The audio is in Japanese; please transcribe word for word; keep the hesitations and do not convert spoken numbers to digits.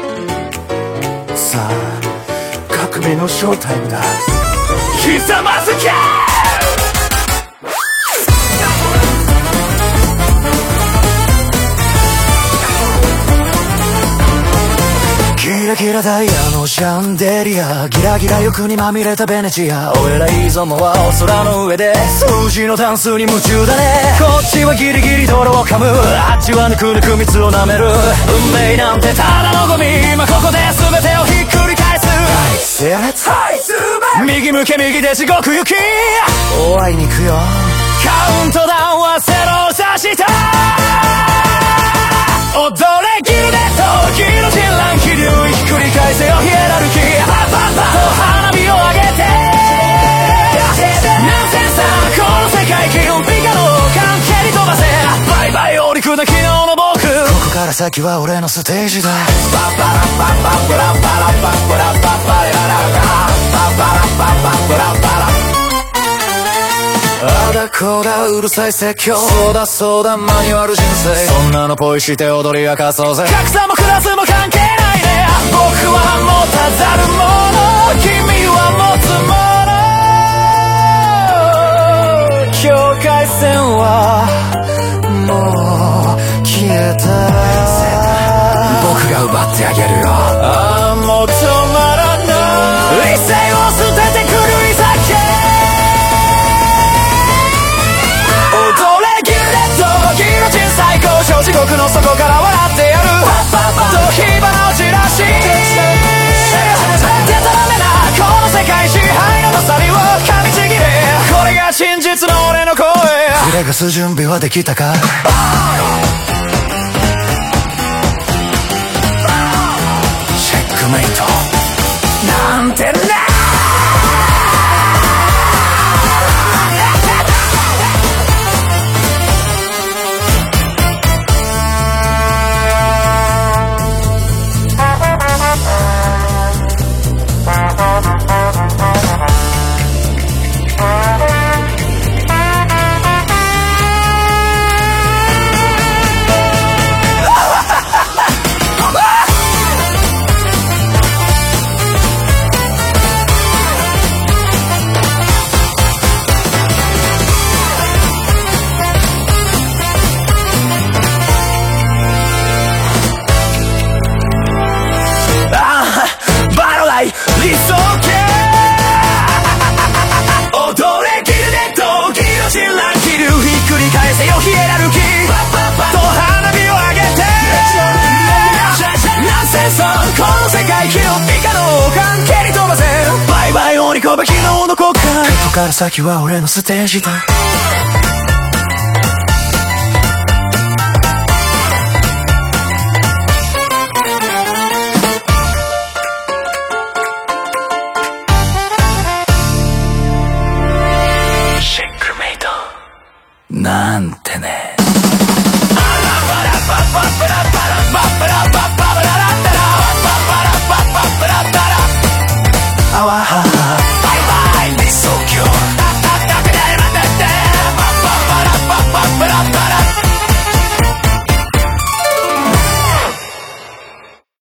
さあ革命のショータイムだ。ひざまずけ。キラキラダイヤのシャンデリア、ギラギラ欲にまみれたベネチア。俺らいいぞもはお空の上で数字のダンスに夢中だね。こっちはギリギリ泥を噛む、あっちはぬくぬく蜜を舐める。運命なんてただのゴミ、今ここで全てをひっくり返す。右向け右で地獄行き、お会いに行くよ。カウントダウンはゼロを指した。踊れギルデッド、ギル人乱気流、ひっくり返せよヒエラルキー。パンパンパンと花火を上げて、なんせさこの世界基本ピカの関係に飛ばせ。バイバイ折り砕き昨日の僕、ここから先は俺のステージだ。パパラパパプラパラパプラパパラララパパラパパプラパラ。あだこだうるさい説教、そうだそうだマニュアル人生、そんなのポイして踊り明かそうぜ。格差もクラスも関係ないね。僕は持たざるもの、君は持つもの。境界線はもう消えた。僕が奪ってあげるよ。ああもう止まらない、一切を捨ててくるい酒。最高潮地獄の底から笑ってやる。と火花を散らし、でたらめなこの世界支配の鎖を噛みちぎれ。これが真実の俺の声。フレガス準備はできたか。チェックメイトなんてな。理想系踊れギルデッド、ギロチン乱気流、ひっくり返せよヒエラルキー。と花火を上げて、ナンセンスこの世界記録以下の関係に飛ばせ。バイバイ鬼こば昨日の国家、ここから先は俺のステージだ。なんてね。